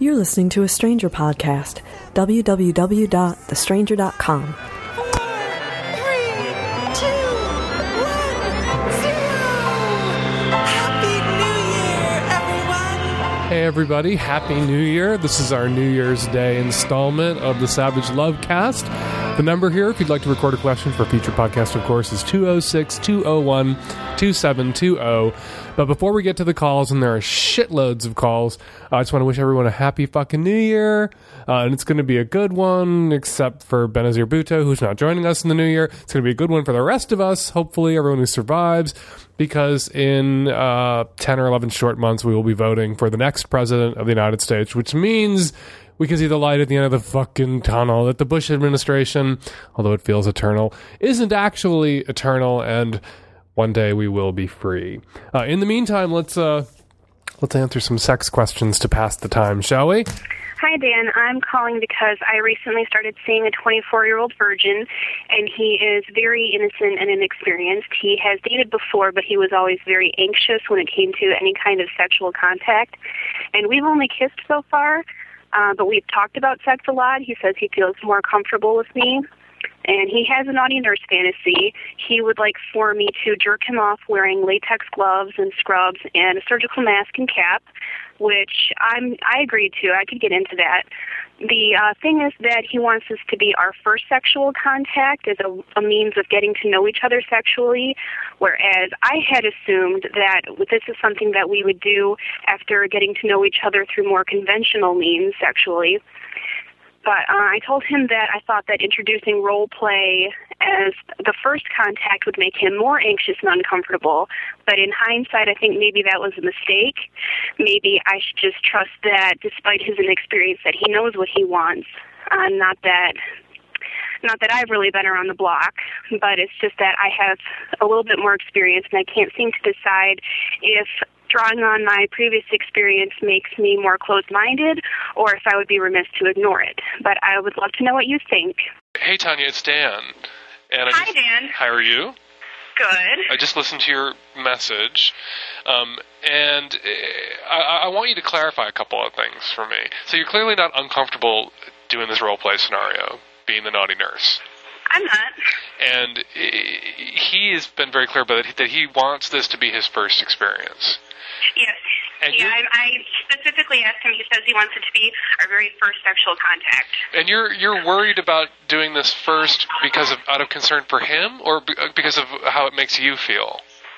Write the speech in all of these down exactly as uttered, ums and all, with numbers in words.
You're listening to a Stranger podcast. w w w dot the stranger dot com. Four, three, two, one, zero. Happy New Year, everyone! Hey everybody, Happy New Year. This is our New Year's Day installment of the Savage Love Cast. The number here, if you'd like to record a question for a future podcast, of course, is two oh six, two oh one, two seven two oh. But before we get to the calls, and there are shitloads of calls, uh, I just want to wish everyone a happy fucking New Year. Uh, and it's going to be a good one, except for Benazir Bhutto, who's not joining us in the New Year. It's going to be a good one for the rest of us, hopefully everyone who survives, because in uh, ten or eleven short months, we will be voting for the next president of the United States, which means we can see the light at the end of the fucking tunnel, that the Bush administration, although it feels eternal, isn't actually eternal, and one day we will be free. Uh, in the meantime, let's uh, let's answer some sex questions to pass the time, shall we? Hi, Dan. I'm calling because I recently started seeing a twenty-four-year-old virgin, and he is very innocent and inexperienced. He has dated before, but he was always very anxious when it came to any kind of sexual contact. And we've only kissed so far, uh, but we've talked about sex a lot. He says he feels more comfortable with me. And he has a naughty nurse fantasy. He would like for me to jerk him off wearing latex gloves and scrubs and a surgical mask and cap, which I'm I agreed to. I could get into that. The uh, thing is that he wants this to be our first sexual contact as a, a means of getting to know each other sexually, whereas I had assumed that this is something that we would do after getting to know each other through more conventional means sexually. But uh, I told him that I thought that introducing role play as the first contact would make him more anxious and uncomfortable. But in hindsight, I think maybe that was a mistake. Maybe I should just trust that, despite his inexperience, that he knows what he wants. Uh, not that, not that I've really been around the block, but it's just that I have a little bit more experience, and I can't seem to decide if drawing on my previous experience makes me more closed-minded, or if I would be remiss to ignore it. But I would love to know what you think. Hey, Tanya, it's Dan. And I Hi, just, Dan. How are you? Good. I just listened to your message, um, and I, I want you to clarify a couple of things for me. So you're clearly not uncomfortable doing this role play scenario, being the naughty nurse. I'm not. And he has been very clear about it, that he wants this to be his first experience. Yes. And yeah, I, I specifically asked him. He says he wants it to be our very first sexual contact. And you're you're worried about doing this first because of out of concern for him, or because of how it makes you feel?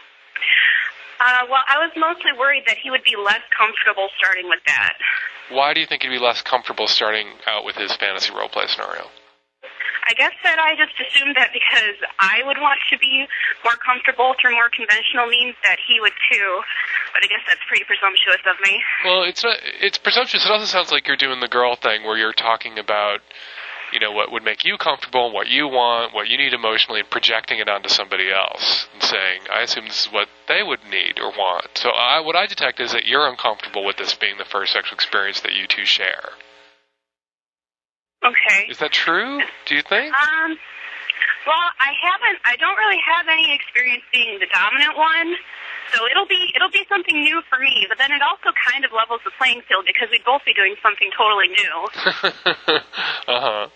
Uh, well, I was mostly worried that he would be less comfortable starting with that. Why do you think he'd be less comfortable starting out with his fantasy role play scenario? I guess that I just assumed that because I would want to be more comfortable through more conventional means, that he would too. But I guess that's pretty presumptuous of me. Well, it's not. It's presumptuous. It also sounds like you're doing the girl thing, where you're talking about, you know, what would make you comfortable, and what you want, what you need emotionally, and projecting it onto somebody else, and saying, I assume this is what they would need or want. So I, what I detect is that you're uncomfortable with this being the first sexual experience that you two share. Okay. Is that true, do you think? Um, well, I haven't, I don't really have any experience being the dominant one, so it'll be, it'll be something new for me, but then it also kind of levels the playing field because we'd both be doing something totally new. uh-huh.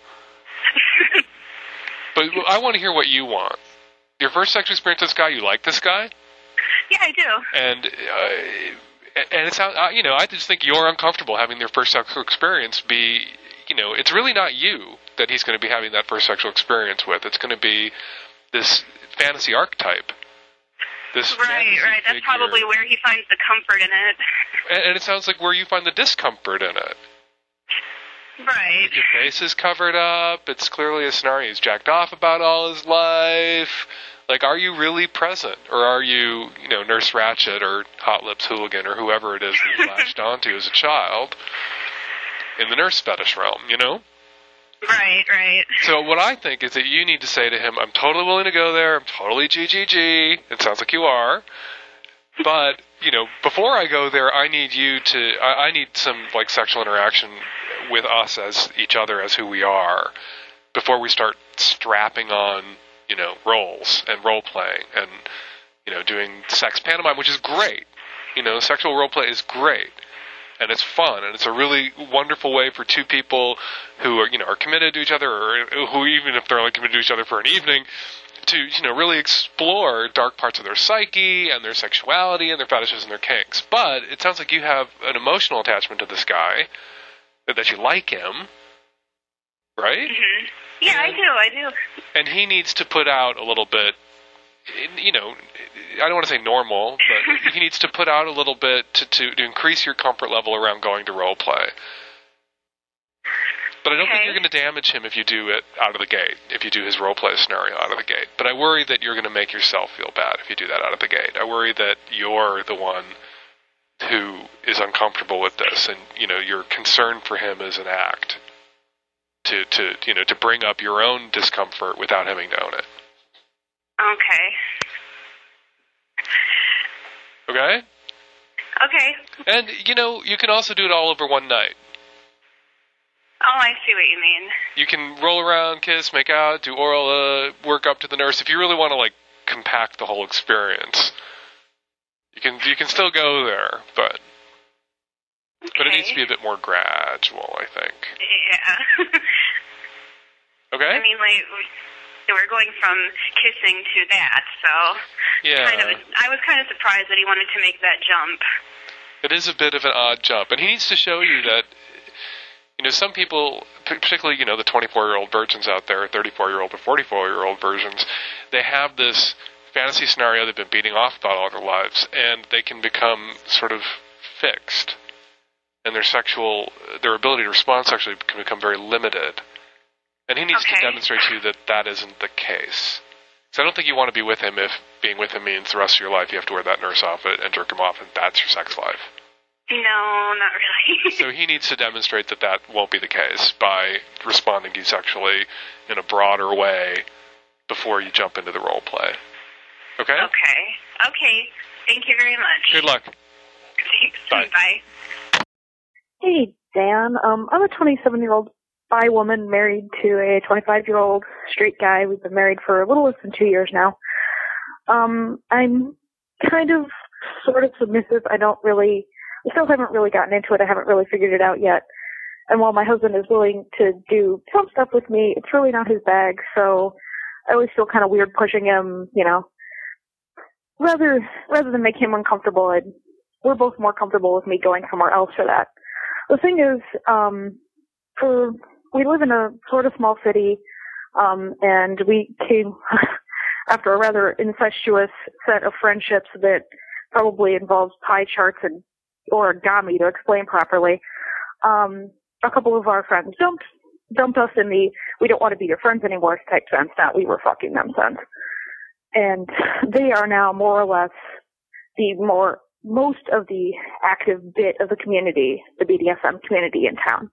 But I want to hear what you want. Your first sexual experience with this guy, you like this guy? Yeah, I do. And, uh, and it sounds, uh, you know, I just think you're uncomfortable having their first sexual experience be, you know, it's really not you that he's going to be having that first sexual experience with. It's going to be this fantasy archetype. This right, right. That's figure. Probably where he finds the comfort in it. And, and it sounds like where you find the discomfort in it. Right. Like your face is covered up. It's clearly a scenario he's jacked off about all his life. Like, are you really present? Or are you, you know, Nurse Ratched or Hot Lips Hooligan or whoever it is that you latched onto as a child in the nurse fetish realm, you know? Right, right. So what I think is that you need to say to him, I'm totally willing to go there. I'm totally G G G. It sounds like you are. But, you know, before I go there, I need you to, I, I need some, like, sexual interaction with us as each other as who we are before we start strapping on, you know, roles and role-playing and, you know, doing sex pantomime, which is great. You know, sexual role play is great. and it's fun, and it's a really wonderful way for two people who are, you know, are committed to each other, or who, even if they're only committed to each other for an evening, to, you know, really explore dark parts of their psyche and their sexuality and their fetishes and their kinks. But it sounds like you have an emotional attachment to this guy, that, that you like him, right? Mm-hmm. Yeah, and, I do, I do. And he needs to put out a little bit, you know, I don't want to say normal, but he needs to put out a little bit to, to, to increase your comfort level around going to role play. But I don't okay. think you're going to damage him if you do it out of the gate, if you do his role play scenario out of the gate. But I worry that you're going to make yourself feel bad if you do that out of the gate. I worry that you're the one who is uncomfortable with this, and, you know, your concern for him is an act to, to you know, to bring up your own discomfort without having known it. Okay. Okay? Okay. And, you know, you can also do it all over one night. Oh, I see what you mean. You can roll around, kiss, make out, do oral uh, work up to the nurse. If you really want to, like, compact the whole experience, you can you can still go there, but okay. but it needs to be a bit more gradual, I think. Yeah. Okay? I mean, like, we're going from kissing to that, so Yeah. kind of, I was kind of surprised that he wanted to make that jump. It is a bit of an odd jump, and he needs to show you that, you know, some people, particularly, you know, the twenty-four-year-old virgins out there, thirty-four-year-old or forty-four-year-old versions, they have this fantasy scenario they've been beating off about all their lives, and they can become sort of fixed, and their sexual, their ability to respond sexually can become very limited. And he needs okay. to demonstrate to you that that isn't the case. So I don't think you want to be with him if being with him means the rest of your life you have to wear that nurse outfit and jerk him off, and that's your sex life. No, not really. So he needs to demonstrate that that won't be the case by responding to you sexually in a broader way before you jump into the role play. Okay? Okay. Okay. Thank you very much. Good luck. Bye. Bye. Hey, Dan. Um, I'm a twenty-seven-year-old bi woman married to a twenty-five-year-old straight guy. We've been married for a little less than two years now. Um, I'm kind of sort of submissive. I don't really, I still haven't really gotten into it. I haven't really figured it out yet. And while my husband is willing to do some stuff with me, it's really not his bag. So I always feel kind of weird pushing him, you know. Rather, rather than make him uncomfortable, I'd, we're both more comfortable with me going somewhere else for that. The thing is, um, for, we live in a sort of small city, um, and we came after a rather incestuous set of friendships that probably involves pie charts and origami to explain properly. Um, a couple of our friends dumped, dumped us in the we don't want to be your friends anymore type sense, not we were fucking them sense. And they are now more or less the more, most of the active bit of the community, the B D S M community in town.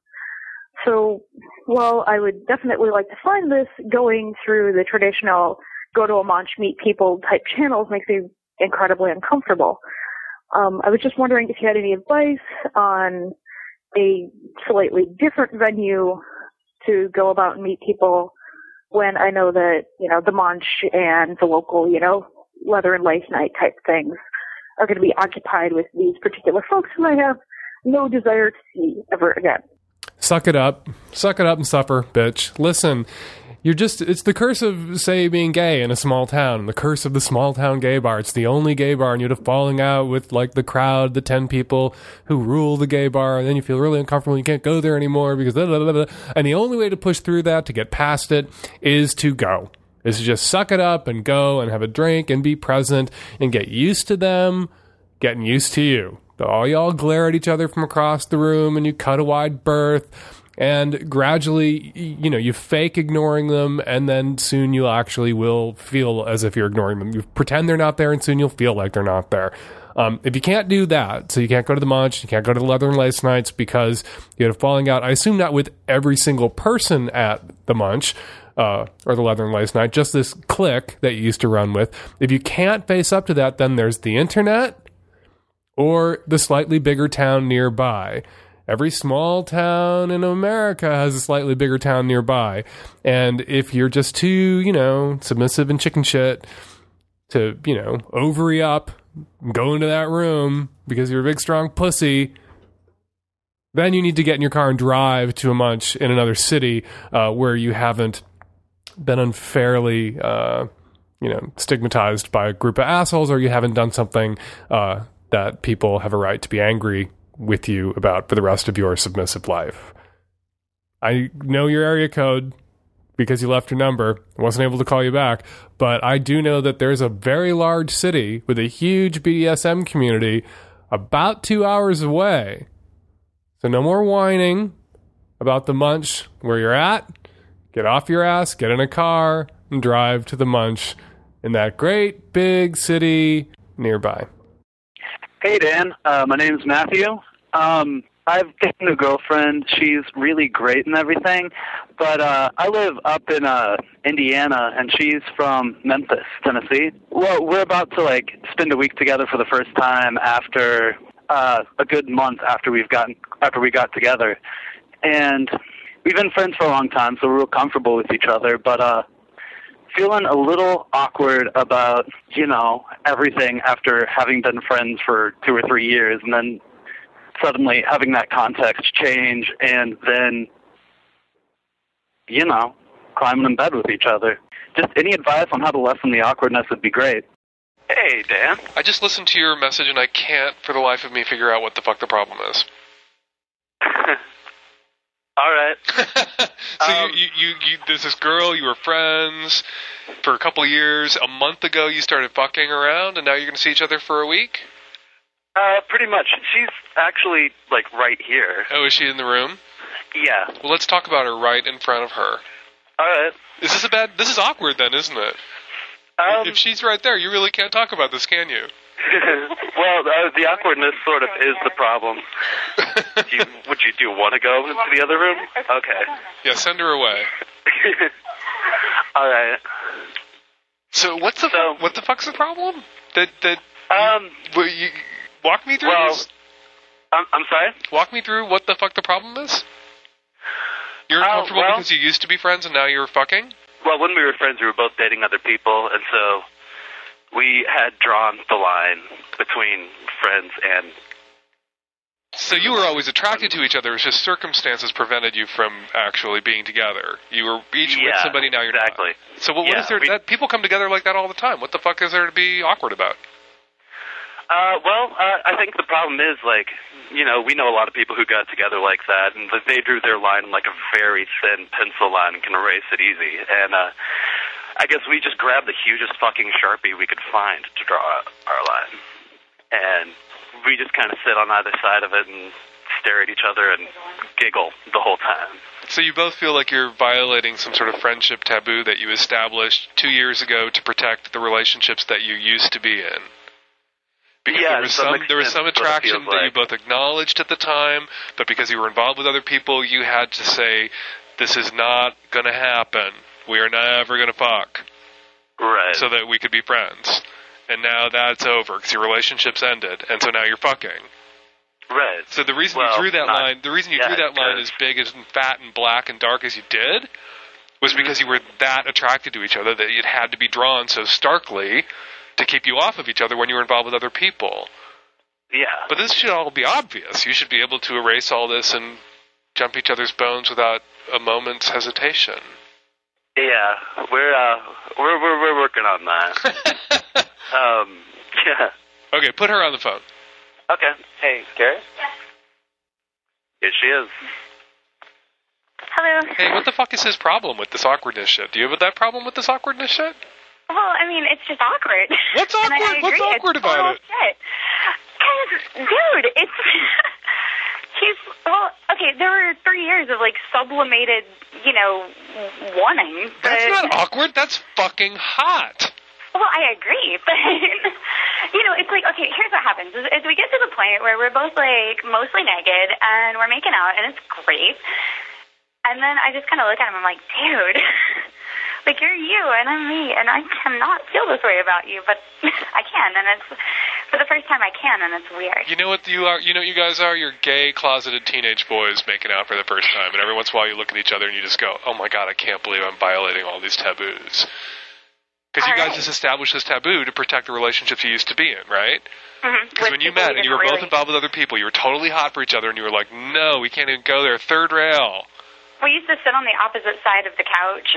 So, while I would definitely like to find this, going through the traditional go to a munch, meet people type channels makes me incredibly uncomfortable. Um, I was just wondering if you had any advice on a slightly different venue to go about and meet people when I know that, you know, the munch and the local, you know, leather and lace night type things are going to be occupied with these particular folks who I have no desire to see ever again. Suck it up. Suck it up and suffer, bitch. Listen, you're just, it's the curse of, say, being gay in a small town. The curse of the small town gay bar. It's the only gay bar, and you're falling out with, like, the crowd, the ten people who rule the gay bar, and then you feel really uncomfortable. You can't go there anymore because blah, blah, blah, blah. And the only way to push through that, to get past it, is to go. Is to just suck it up and go and have a drink and be present and get used to them getting used to you. All y'all glare at each other from across the room, and you cut a wide berth, and gradually, you know, you fake ignoring them, and then soon you actually will feel as if you're ignoring them. You pretend they're not there, and soon you'll feel like they're not there. Um, if you can't do that, so you can't go to the munch, you can't go to the leather and lace nights because you had a falling out, I assume not with every single person at the munch, uh, or the leather and lace night, just this clique that you used to run with. If you can't face up to that, then there's the internet, or the slightly bigger town nearby. Every small town in America has a slightly bigger town nearby. And if you're just too, you know, submissive and chicken shit to, you know, ovary up, go into that room because you're a big, strong pussy, Then you need to get in your car and drive to a munch in another city uh, where you haven't been unfairly, uh, you know, stigmatized by a group of assholes, or you haven't done something uh, that people have a right to be angry with you about for the rest of your submissive life. I know your area code because you left your number. I wasn't able to call you back, but I do know that there's a very large city with a huge B D S M community about two hours away. So no more whining about the munch where you're at. Get off your ass, get in a car, and drive to the munch in that great big city nearby. Hey, Dan. Uh, my name's Matthew. Um, I've taken a girlfriend. She's really great and everything, but uh, I live up in uh, Indiana, and she's from Memphis, Tennessee. Well, we're about to like spend a week together for the first time after uh, a good month after we've gotten after we got together, and we've been friends for a long time, so we're real comfortable with each other. But uh, feeling a little awkward about you know everything after having been friends for two or three years, and then suddenly having that context change, and then, you know, climbing in bed with each other. Just any advice on how to lessen the awkwardness would be great. Hey, Dan. I just listened to your message, and I can't, for the life of me, figure out what the fuck the problem is. All right. so um, you, you, you, there's this girl, you were friends for a couple years. A month ago, you started fucking around, and now you're going to see each other for a week? Uh, pretty much. She's actually, like, right here. Oh, is she in the room? Yeah. Well, let's talk about her right in front of her. All right. Is this a bad... This is awkward, then, isn't it? Um, if she's right there, you really can't talk about this, can you? well, uh, the awkwardness sort of is the problem. do you, would you do want to go into the other room? Okay. Yeah, send her away. All right. So what's the so, what the fuck's the problem? That that um you, you, walk me through well, this. I'm, I'm sorry? Walk me through what the fuck the problem is? You're uh, uncomfortable well, because you used to be friends and now you're fucking? Well, when we were friends, we were both dating other people, and so we had drawn the line between friends and... So you were always attracted to each other, it's just circumstances prevented you from actually being together. You were each yeah, with somebody, now you're exactly. not. So what, what yeah, is there... we, that, people come together like that all the time. What the fuck is there to be awkward about? Uh, well, uh, I think the problem is, like, you know, we know a lot of people who got together like that, and they drew their line like a very thin pencil line and can erase it easy. And uh, I guess we just grabbed the hugest fucking Sharpie we could find to draw our line. And we just kind of sit on either side of it and stare at each other and giggle the whole time. So you both feel like you're violating some sort of friendship taboo that you established two years ago to protect the relationships that you used to be in. Because yeah, there was some there was some attraction that like. you both acknowledged at the time, but because you were involved with other people, you had to say, this is not going to happen. We are never going to fuck. Right. So that we could be friends. And now that's over because your relationship's ended, and so now you're fucking. Right. So the reason well, you drew that not, line, the reason you yeah, drew that line as big as fat and black and dark as you did, was mm-hmm. because you were that attracted to each other that it had to be drawn so starkly to keep you off of each other when you were involved with other people. Yeah. But this should all be obvious. You should be able to erase all this and jump each other's bones without a moment's hesitation. Yeah, we're uh, we're we're we're working on that. um, yeah. Okay, put her on the phone. Okay. Hey, Gary. Yes. Here she is. Hello. Hey, what the fuck is his problem with this awkwardness shit? Do you have that problem with this awkwardness shit? Well, I mean, it's just awkward. What's awkward? And I agree, What's awkward it's about it? Because, dude, it's... he's... Well, okay, there were three years of, like, sublimated, you know, wanting. But, That's not awkward. That's fucking hot. Well, I agree, but, you know, it's like, okay, here's what happens. Is, is we get to the point where we're both, like, mostly naked, and we're making out, and it's great. And then I just kind of look at him, I'm like, dude... Like, you're you, and I'm me, and I cannot feel this way about you, but I can, and it's, for the first time I can, and it's weird. You know what you are? You know what you guys are? You're gay, closeted teenage boys making out for the first time, and every once in a while you look at each other and you just go, oh my god, I can't believe I'm violating all these taboos. Because you guys right. just established this taboo to protect the relationships you used to be in, right? Mm-hmm. Because when you met and you were both really... involved with other people, you were totally hot for each other, and you were like, no, we can't even go there. Third rail. We used to sit on the opposite side of the couch.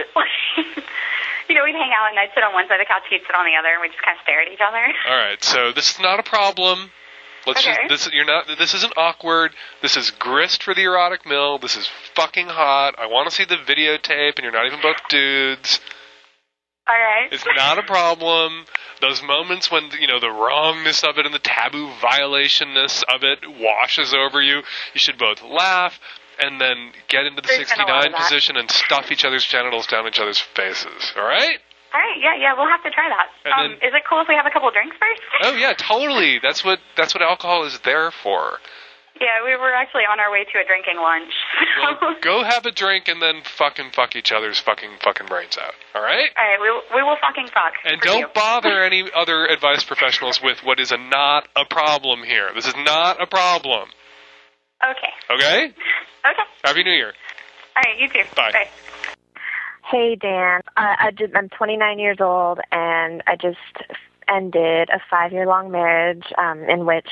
You know, we'd hang out, and I'd sit on one side of the couch, he'd sit on the other, and we'd just kind of stare at each other. All right, so this is not a problem. Let's okay. just this you're not this isn't awkward. This is grist for the erotic mill. This is fucking hot. I want to see the videotape, and you're not even both dudes. All right. It's not a problem. Those moments when, you know, the wrongness of it and the taboo violationness of it washes over you, you should both laugh and then get into the There's sixty-nine position and stuff each other's genitals down each other's faces. All right? All right, yeah, yeah, we'll have to try that. And Um, then- is it cool if we have a couple drinks first? Oh, yeah, totally. That's what that's what alcohol is there for. Yeah, we were actually on our way to a drinking lunch. Well, go have a drink and then fucking fuck each other's fucking fucking brains out. All right? All right, we will, we will fucking fuck. And for don't you. bother any other advice professionals with what is a not a problem here. This is not a problem. Okay. Okay? Okay. Happy New Year. All right, you too. Bye. Bye. Hey, Dan. Uh, I just, I'm twenty-nine years old, and I just ended a five-year-long marriage um, in which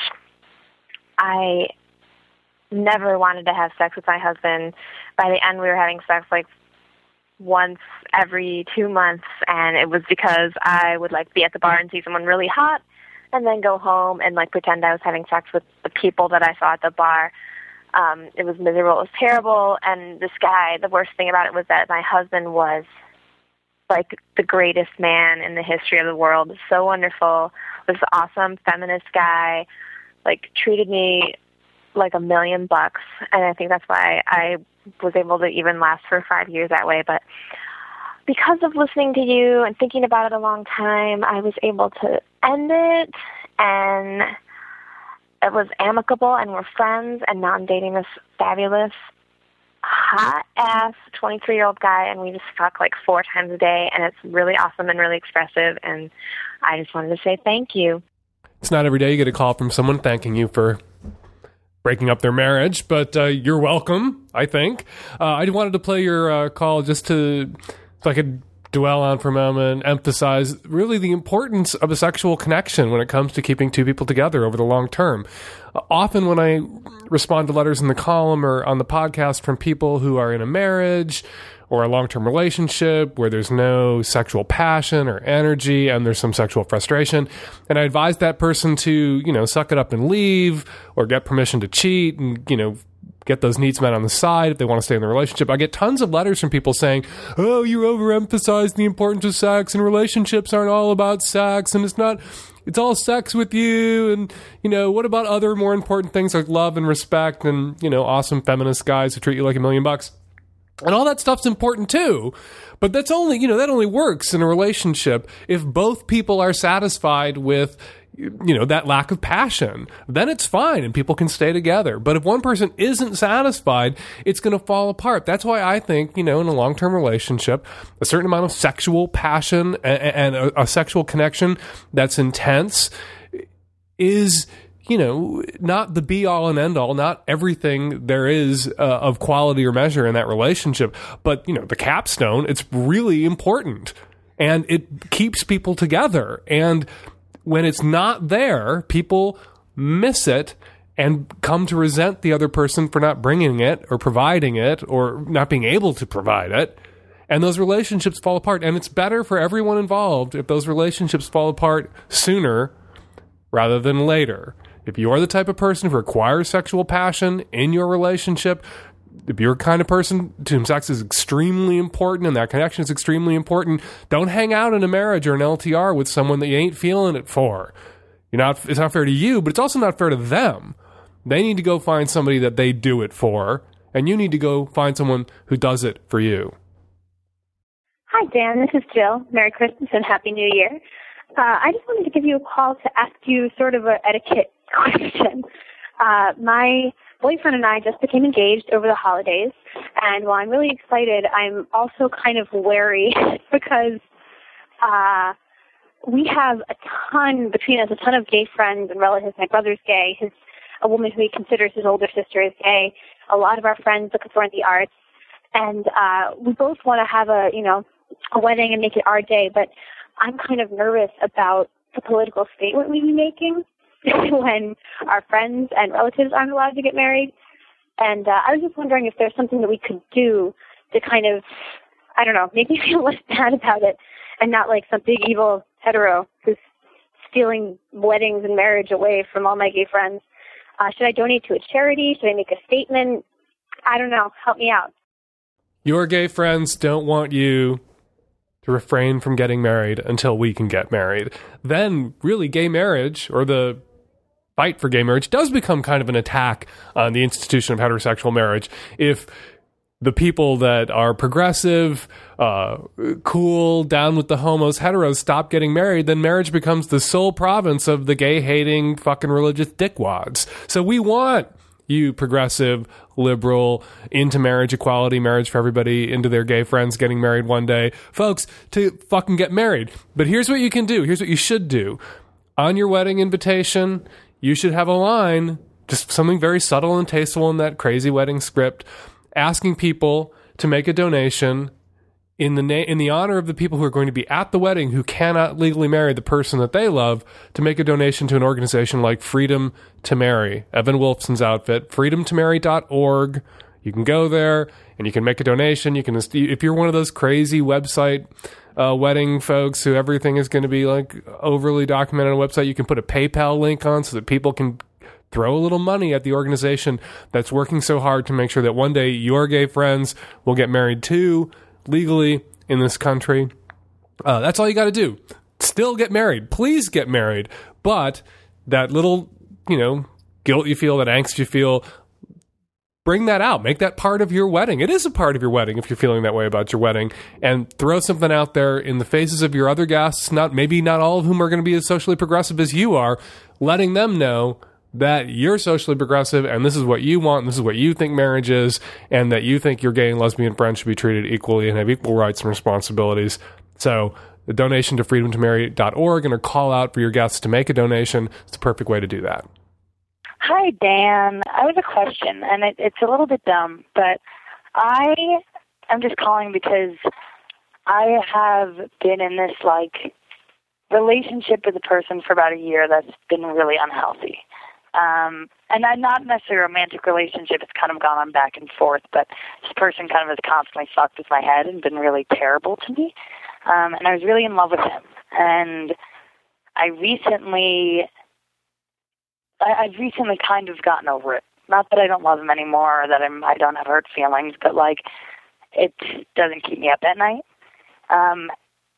I never wanted to have sex with my husband. By the end, we were having sex like once every two months, and it was because I would like be at the bar and see someone really hot, and then go home and like pretend I was having sex with the people that I saw at the bar. Um, it was miserable. It was terrible. And this guy, the worst thing about it was that my husband was like the greatest man in the history of the world. So wonderful. Was an awesome feminist guy. Like treated me like a million bucks. And I think that's why I was able to even last for five years that way. But because of listening to you and thinking about it a long time, I was able to end it, and it was amicable, and we're friends, and now I'm dating this fabulous, hot-ass twenty-three-year-old guy, and we just fuck like four times a day, and it's really awesome and really expressive, and I just wanted to say thank you. It's not every day you get a call from someone thanking you for breaking up their marriage, but uh, you're welcome, I think. Uh, I wanted to play your uh, call just to, so I could dwell on for a moment, emphasize really the importance of a sexual connection when it comes to keeping two people together over the long term. Uh, often when I respond to letters in the column or on the podcast from people who are in a marriage or a long-term relationship where there's no sexual passion or energy and there's some sexual frustration, and I advise that person to, you know, suck it up and leave or get permission to cheat and, you know, get those needs met on the side if they want to stay in the relationship. I get tons of letters from people saying, oh, you overemphasize the importance of sex, and relationships aren't all about sex, and it's not, it's all sex with you, and, you know, what about other more important things like love and respect and, you know, awesome feminist guys who treat you like a million bucks? And all that stuff's important too. But that's only, you know, that only works in a relationship if both people are satisfied with, you know, that lack of passion. Then it's fine and people can stay together. But if one person isn't satisfied, it's going to fall apart. That's why I think, you know, in a long-term relationship, a certain amount of sexual passion and a, a sexual connection that's intense is, you know, not the be-all and end-all, not everything there is uh, of quality or measure in that relationship, but, you know, the capstone, it's really important. And it keeps people together. And when it's not there, people miss it and come to resent the other person for not bringing it or providing it or not being able to provide it. And those relationships fall apart. And it's better for everyone involved if those relationships fall apart sooner rather than later. If you're the type of person who requires sexual passion in your relationship, if you're the kind of person to whom sex is extremely important and that connection is extremely important, don't hang out in a marriage or an L T R with someone that you ain't feeling it for. You're not, it's not fair to you, but it's also not fair to them. They need to go find somebody that they do it for, and you need to go find someone who does it for you. Hi, Dan. This is Jill. Merry Christmas and Happy New Year. Uh, I just wanted to give you a call to ask you sort of an etiquette question. Uh, my boyfriend and I just became engaged over the holidays, and while I'm really excited, I'm also kind of wary because uh, we have a ton, between us, a ton of gay friends and relatives. My brother's gay. His, a woman who he considers his older sister is gay. A lot of our friends look for in the arts, and uh, we both want to have a, you know, a wedding and make it our day, but I'm kind of nervous about the political statement we'd be making when our friends and relatives aren't allowed to get married. And uh, I was just wondering if there's something that we could do to kind of, I don't know, make me feel less bad about it and not like some big evil hetero who's stealing weddings and marriage away from all my gay friends. Uh, should I donate to a charity? Should I make a statement? I don't know. Help me out. Your gay friends don't want you to refrain from getting married until we can get married. Then, really, gay marriage, or the fight for gay marriage, does become kind of an attack on the institution of heterosexual marriage. If the people that are progressive, uh, cool, down with the homos, heteros stop getting married, then marriage becomes the sole province of the gay-hating, fucking religious dickwads. So we want you progressive, liberal, into marriage equality, marriage for everybody, into their gay friends getting married one day, folks, to fucking get married. But here's what you can do. Here's what you should do. On your wedding invitation, you should have a line, just something very subtle and tasteful in that crazy wedding script, asking people to make a donation in the na- in the honor of the people who are going to be at the wedding who cannot legally marry the person that they love, to make a donation to an organization like Freedom to Marry, Evan Wolfson's outfit, freedom to marry dot org. You can go there and you can make a donation. You can, if you're one of those crazy website uh, wedding folks who everything is going to be like overly documented on a website, you can put a PayPal link on so that people can throw a little money at the organization that's working so hard to make sure that one day your gay friends will get married too, legally, in this country. Uh, that's all you got to do. Still get married. Please get married. But that little, you know, guilt you feel, that angst you feel, bring that out. Make that part of your wedding. It is a part of your wedding if you're feeling that way about your wedding. And throw something out there in the faces of your other guests, not maybe not all of whom are going to be as socially progressive as you are, letting them know that you're socially progressive and this is what you want and this is what you think marriage is, and that you think your gay and lesbian friends should be treated equally and have equal rights and responsibilities. So the donation to freedom to marry dot org, and a call out for your guests to make a donation. It's the perfect way to do that. Hi, Dan. I have a question, and it, it's a little bit dumb, but I am just calling because I have been in this, like, relationship with a person for about a year that's been really unhealthy. Um, and I'm not necessarily a romantic relationship. It's kind of gone on back and forth, but this person kind of has constantly fucked with my head and been really terrible to me. Um, and I was really in love with him. And I recently, I, I've recently kind of gotten over it. Not that I don't love him anymore or that I'm, I don't have hurt feelings, but like, it doesn't keep me up at night. Um,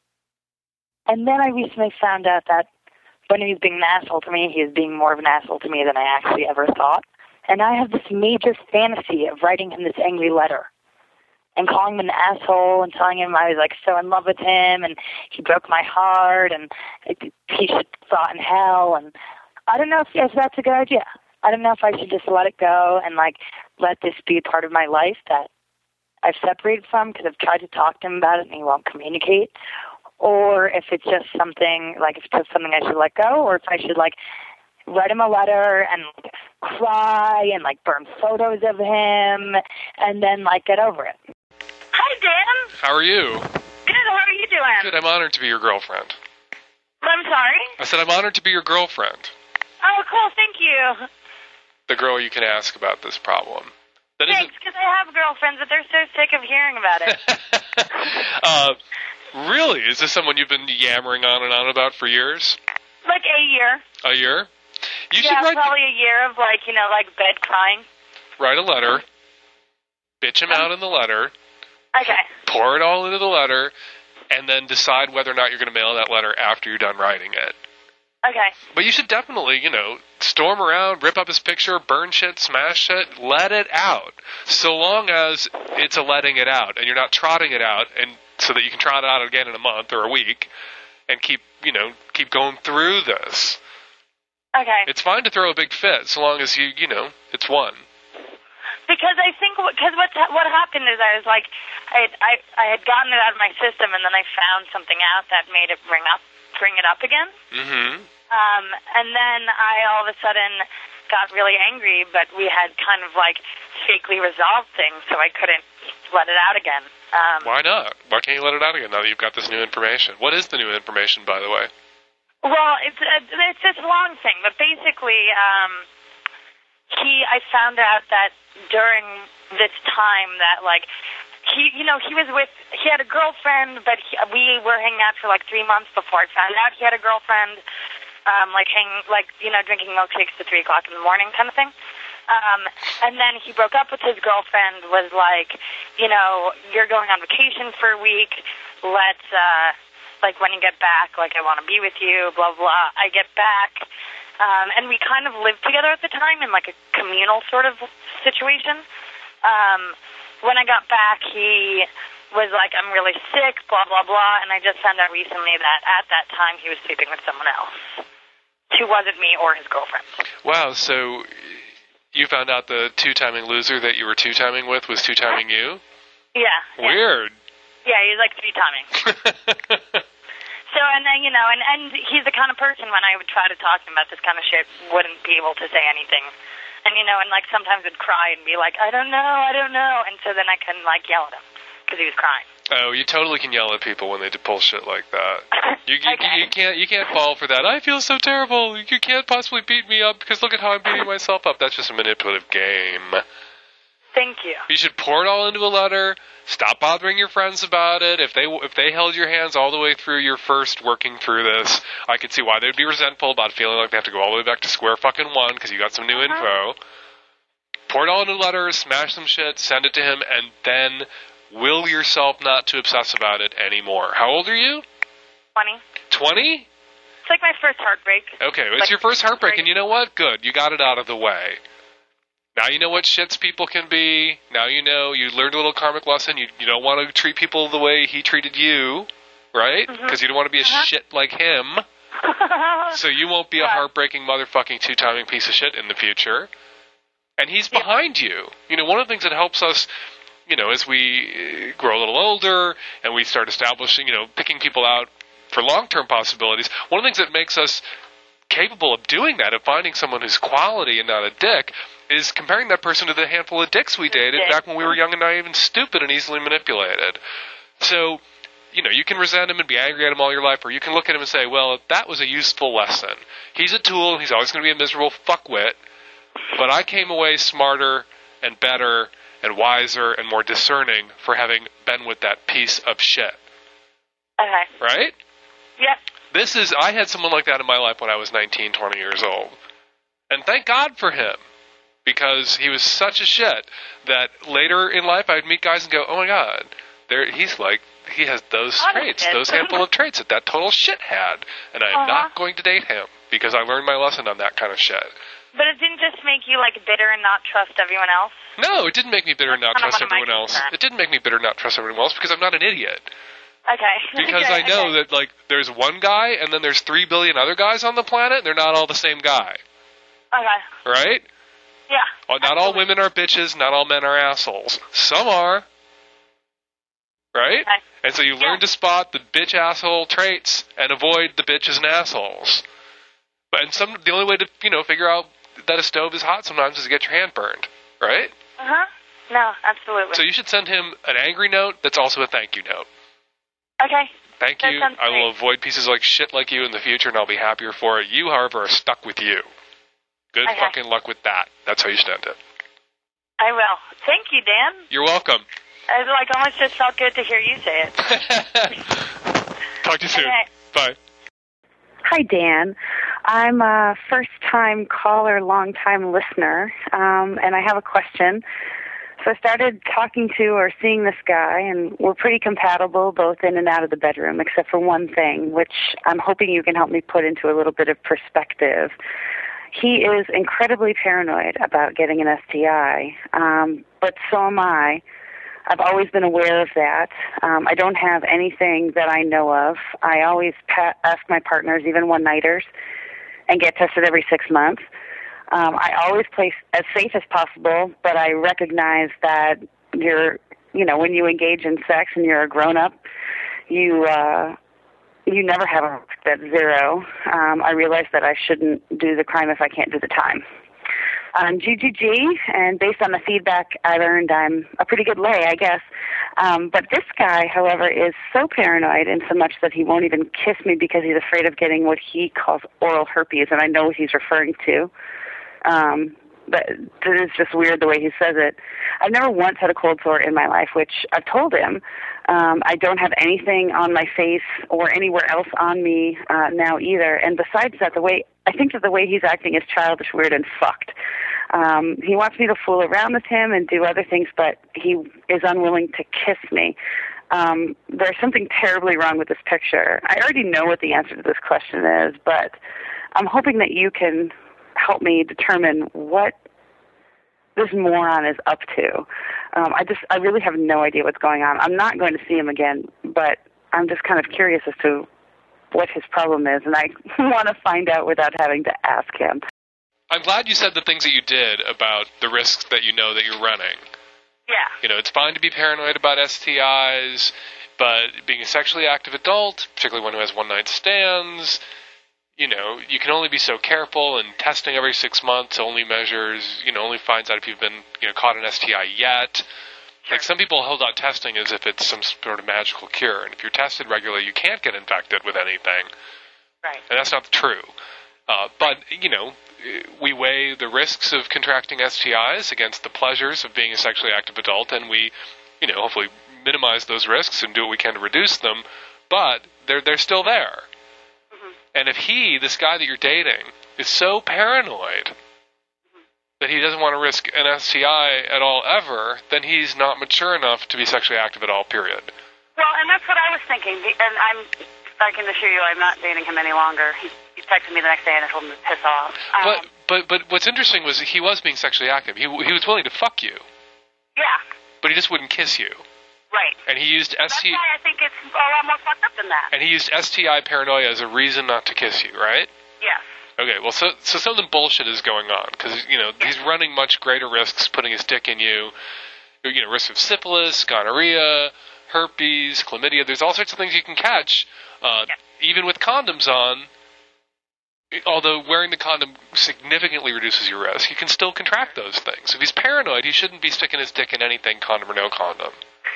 and then I recently found out that when he was being an asshole to me, he was being more of an asshole to me than I actually ever thought. And I have this major fantasy of writing him this angry letter and calling him an asshole and telling him I was, like, so in love with him and he broke my heart and he should rot in hell. And I don't know if, if that's a good idea. I don't know if I should just let it go and, like, let this be a part of my life that I've separated from because I've tried to talk to him about it and he won't communicate. Or if it's just something, like, if it's just something I should let go, or if I should, like, write him a letter and, like, cry and, like, burn photos of him and then, like, get over it. Hi, Dan. How are you? Good, how are you doing? Good, I'm honored to be your girlfriend. I'm sorry? I said I'm honored to be your girlfriend. Oh, cool, thank you. The girl you can ask about this problem. That Thanks, because I have girlfriends, but they're so sick of hearing about it. uh... Really? Is this someone you've been yammering on and on about for years? Like a year. A year? You yeah, should write, probably a year of, like, you know, like bed crying. Write a letter. Bitch him out in the letter. Okay. Pour it all into the letter, and then decide whether or not you're going to mail that letter after you're done writing it. Okay. But you should definitely, you know, storm around, rip up his picture, burn shit, smash shit, let it out. So long as it's a letting it out, and you're not trotting it out, and so that you can trot it out again in a month or a week, and keep, you know, keep going through this. Okay. It's fine to throw a big fit, so long as you, you know, it's one. Because I think, because what what happened is I was like, I had, I I had gotten it out of my system, and then I found something out that made it bring up bring it up again. Mm-hmm. Um, and then I all of a sudden got really angry, but we had kind of like fakely resolved things, so I couldn't let it out again. Um, Why not? Why can't you let it out again now that you've got this new information? What is the new information, by the way? Well, it's uh, it's this long thing, but basically, um, he I found out that during this time that like he you know he was with he had a girlfriend, but he, we were hanging out for like three months before I found out he had a girlfriend, um, like hang like you know drinking milkshakes to three o'clock in the morning kind of thing. Um, and then he broke up with his girlfriend, was like, you know, you're going on vacation for a week, let's, uh, like, when you get back, like, I want to be with you, blah, blah. I get back, um, and we kind of lived together at the time in, like, a communal sort of situation. Um, when I got back, he was like, I'm really sick, blah, blah, blah, and I just found out recently that at that time he was sleeping with someone else, who wasn't me or his girlfriend. Wow, so you found out the two-timing loser that you were two-timing with was two-timing you? Yeah. Weird. Yeah, he's like three-timing. So, and then, you know, and, and he's the kind of person when I would try to talk to him about this kind of shit, wouldn't be able to say anything. And, you know, and like sometimes would cry and be like, I don't know, I don't know. And so then I couldn't like yell at him because he was crying. Oh, you totally can yell at people when they pull shit like that. You, you, Okay. you can't you can't fall for that. I feel so terrible. You can't possibly beat me up because look at how I'm beating myself up. That's just a manipulative game. Thank you. You should pour it all into a letter. Stop bothering your friends about it. If they if they held your hands all the way through your first working through this, I could see why they'd be resentful about feeling like they have to go all the way back to square fucking one because you got some new Uh-huh. info. Pour it all into a letter, smash some shit, send it to him, and then will yourself not to obsess about it anymore. How old are you? Twenty. Twenty? It's like my first heartbreak. Okay, it's Like, your first heartbreak, and you know what? Good, you got it out of the way. Now you know what shits people can be. Now you know, you learned a little karmic lesson. You, you don't want to treat people the way he treated you, right? Because Mhm. you don't want to be a Uh-huh. shit like him. So you won't be a heartbreaking motherfucking two-timing piece of shit in the future. And he's behind you. You know, one of the things that helps us, you know, as we grow a little older and we start establishing, you know, picking people out for long-term possibilities, one of the things that makes us capable of doing that, of finding someone who's quality and not a dick, is comparing that person to the handful of dicks we dated back when we were young and naive and stupid and easily manipulated. So, you know, you can resent him and be angry at him all your life, or you can look at him and say, well, that was a useful lesson. He's a tool, and he's always going to be a miserable fuckwit, but I came away smarter and better and wiser and more discerning for having been with that piece of shit. Okay. Right? Yep. This is, I had someone like that in my life when I was nineteen, twenty years old. And thank God for him. Because he was such a shit that later in life I'd meet guys and go, oh my God, there he's like, he has those Honest traits, shit. those handful of traits that that total shit had. And I'm Uh-huh. not going to date him because I learned my lesson on that kind of shit. But it didn't just make you like bitter and not trust everyone else? No, it didn't make me bitter and not That's trust kind of one of my everyone else. concerns. It didn't make me bitter and not trust everyone else because I'm not an idiot. Okay. Because okay, I know okay. that, like, there's one guy and then there's three billion other guys on the planet, and they're not all the same guy. Okay. Right? Yeah. Oh, not all women are bitches, not all men are assholes. Some are. Right? Okay. And so you learn to spot the bitch asshole traits and avoid the bitches and assholes. But and some the only way to, you know, figure out that a stove is hot sometimes is to get your hand burned. Right? Uh-huh. No, absolutely. So you should send him an angry note that's also a thank you note. Okay. Thank That you. sounds I will great. avoid pieces like shit like you in the future, and I'll be happier for it. You, however, are stuck with you. Good Okay. fucking luck with that. That's how you should end it. I will. Thank you, Dan. You're welcome. It like almost just felt good to hear you say it. Talk to you soon. Okay. Bye. Hi, Dan. I'm a first-time caller, long-time listener, um, and I have a question. So I started talking to or seeing this guy, and we're pretty compatible both in and out of the bedroom, except for one thing, which I'm hoping you can help me put into a little bit of perspective. He is incredibly paranoid about getting an S T I, um, but so am I. I've always been aware of that. Um, I don't have anything that I know of. I always pa- ask my partners, even one-nighters, and get tested every six months. Um, I always play as safe as possible, but I recognize that you're, you know, when you engage in sex and you're a grown-up, you uh, you never have a risk at zero. Um, I realize that I shouldn't do the crime if I can't do the time. I'm G G G, and based on the feedback I learned, I'm a pretty good lay, I guess. Um, but this guy, however, is so paranoid in so much that he won't even kiss me because he's afraid of getting what he calls oral herpes, and I know what he's referring to. Um, but it is just weird the way he says it. I've never once had a cold sore in my life, which I've told him. Um, I don't have anything on my face or anywhere else on me uh, now either. And besides that, the way I think that the way he's acting is childish, weird, and fucked. Um, he wants me to fool around with him and do other things, but he is unwilling to kiss me. Um, there's something terribly wrong with this picture. I already know what the answer to this question is, but I'm hoping that you can help me determine what this moron is up to. Um, I just, I really have no idea what's going on. I'm not going to see him again, but I'm just kind of curious as to what his problem is, and I want to find out without having to ask him. I'm glad you said the things that you did about the risks that you know that you're running. Yeah. You know, it's fine to be paranoid about S T Is, but being a sexually active adult, particularly one who has one-night stands, you know, you can only be so careful, and testing every six months only measures, you know, only finds out if you've been, you know, caught an S T I yet. Sure. Like, some people hold out testing as if it's some sort of magical cure, and if you're tested regularly, you can't get infected with anything. Right. And that's not true. Uh, but, you know, we weigh the risks of contracting S T Is against the pleasures of being a sexually active adult, and we, you know, hopefully minimize those risks and do what we can to reduce them, but they're they're still there. Mm-hmm. And if he, this guy that you're dating, is so paranoid mm-hmm. that he doesn't want to risk an S T I at all ever, then he's not mature enough to be sexually active at all, period. Well, and that's what I was thinking, and I'm, I can assure you I'm not dating him any longer. He, he texted me the next day and I told him to piss off. Um, but, but, but what's interesting was he was being sexually active. He, he was willing to fuck you. Yeah. But he just wouldn't kiss you. Right. And he used S T I. That's why I think it's a lot more fucked up than that. And he used S T I paranoia as a reason not to kiss you, right? Yes. Okay, well, so so something bullshit is going on, because, you know, he's running much greater risks putting his dick in you. You know, risk of syphilis, gonorrhea, herpes, chlamydia. There's all sorts of things you can catch, uh, yeah. even with condoms on. Although wearing the condom significantly reduces your risk, you can still contract those things. If he's paranoid, he shouldn't be sticking his dick in anything, condom or no condom.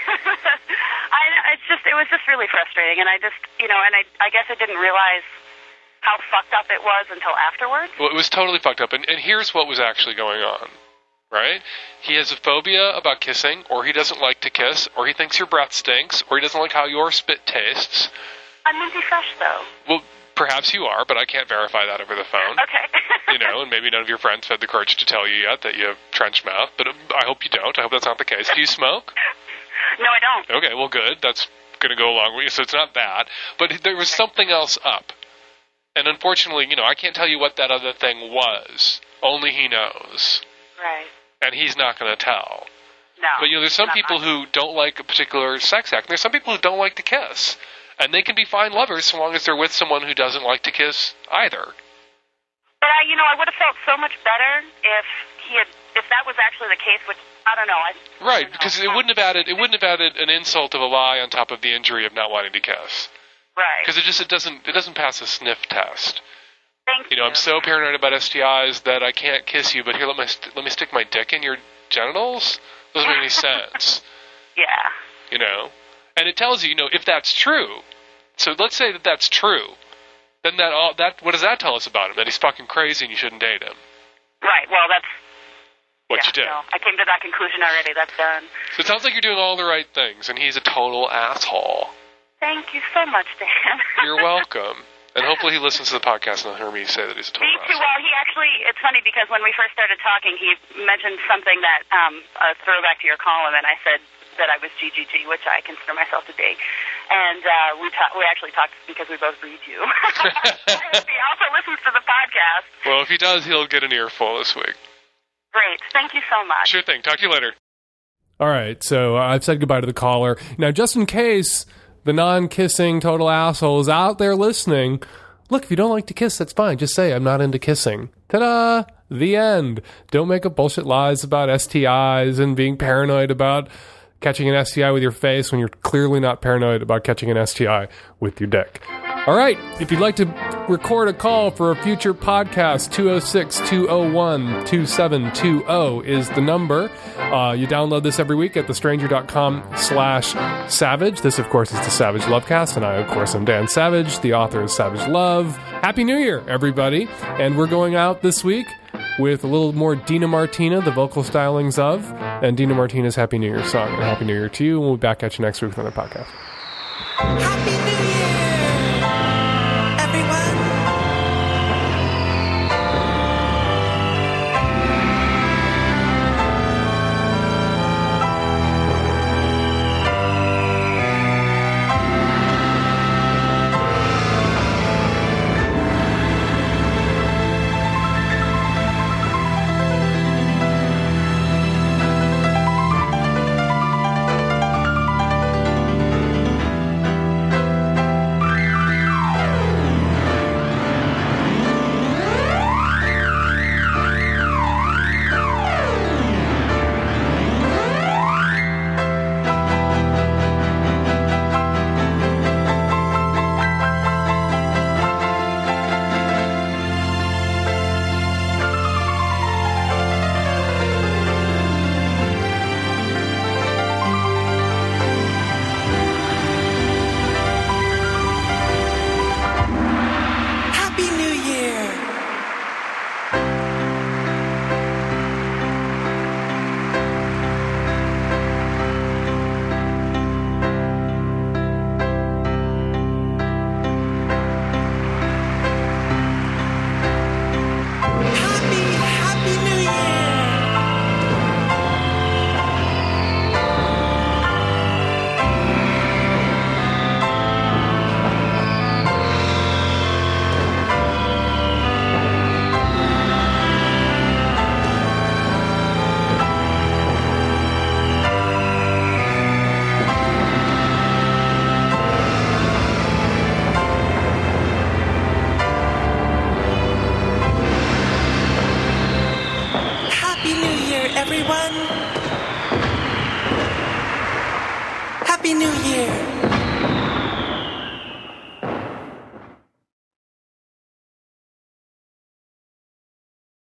I, it's just, it was just really frustrating, and I just, you know, and I, I guess I didn't realize how fucked up it was until afterwards. Well, it was totally fucked up, and, and here's what was actually going on, right? He has a phobia about kissing, or he doesn't like to kiss, or he thinks your breath stinks, or he doesn't like how your spit tastes. I'm minty fresh, though. Well, perhaps you are, but I can't verify that over the phone. Okay. You know, and maybe none of your friends had the courage to tell you yet that you have trench mouth, but I hope you don't. I hope that's not the case. Do you smoke? No, I don't. Okay, well, good. That's going to go along with you, so it's not that. But there was something else up. And unfortunately, you know, I can't tell you what that other thing was. Only he knows. Right. And he's not going to tell. No. But, you know, there's some people much. who don't like a particular sex act. And there's some people who don't like to kiss. And they can be fine lovers so long as they're with someone who doesn't like to kiss either. But, I, you know, I would have felt so much better if he had, if that was actually the case, which, I don't know. I, right, because it wouldn't have added, it wouldn't have added an insult of a lie on top of the injury of not wanting to kiss. Right. Because it just, it doesn't, it doesn't pass a sniff test. Thank you. You know, I'm so paranoid about S T Is that I can't kiss you, but here, let me, let me stick my dick in your genitals? Doesn't make any sense. Yeah. You know? And it tells you, you know, if that's true, so let's say that that's true, then that all that what does that tell us about him? That he's fucking crazy and you shouldn't date him. Right. Well, that's what yeah, you did. No, I came to that conclusion already. That's done. So it sounds like you're doing all the right things, and he's a total asshole. Thank you so much, Dan. You're welcome. And hopefully he listens to the podcast and he'll hear me say that he's a total Me too. asshole. Well, he actually, it's funny because when we first started talking, he mentioned something that, um, a throwback to your column, and I said that I was G G G, which I consider myself to be. And uh, we ta- we actually talked because we both read you. He also listens to the podcast. Well, if he does, he'll get an earful this week. Great. Thank you so much. Sure thing. Talk to you later. All right, so I've said goodbye to the caller. Now, just in case the non-kissing total asshole is out there listening, look, if you don't like to kiss, that's fine. Just say, I'm not into kissing. Ta-da! The end. Don't make up bullshit lies about S T Is and being paranoid about catching an S T I with your face when you're clearly not paranoid about catching an S T I with your dick. All right, if you'd like to record a call for a future podcast, two oh six, two oh one, two seven two oh is the number. Uh, you download this every week at thestranger.com slash savage. This, of course, is the Savage Lovecast, and I, of course, am Dan Savage. The author is Savage Love. Happy New Year, everybody. And we're going out this week with a little more Dina Martina, the vocal stylings of, and Dina Martina's Happy New Year song. And Happy New Year to you, and we'll be back at you next week with another podcast. Happy New Year! Everyone, Happy New Year!